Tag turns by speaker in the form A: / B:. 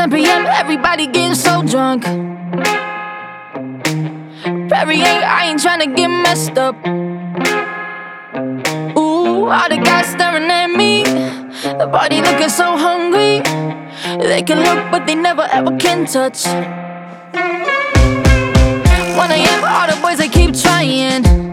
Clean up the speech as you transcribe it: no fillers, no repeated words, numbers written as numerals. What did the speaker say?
A: 10 p.m. everybody getting so drunk. Perrier, I ain't tryna get messed up. Ooh, all the guys staring at me. The party looking so hungry. They can look but they never ever can touch. 1 a.m. all the boys they keep trying.